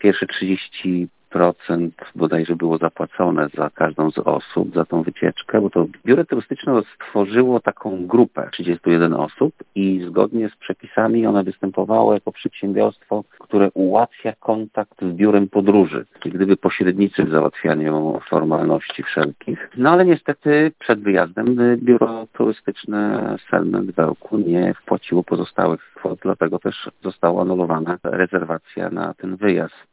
pierwsze 30% bodajże było zapłacone za każdą z osób, za tą wycieczkę, bo to biuro turystyczne stworzyło taką grupę 31 osób i zgodnie z przepisami one występowało jako przedsiębiorstwo, które ułatwia kontakt z biurem podróży, jak gdyby pośrednicy w załatwianiu formalności wszelkich. No ale niestety przed wyjazdem biuro turystyczne Selment Wełku nie wpłaciło pozostałych kwot, dlatego też została anulowana rezerwacja na ten wyjazd.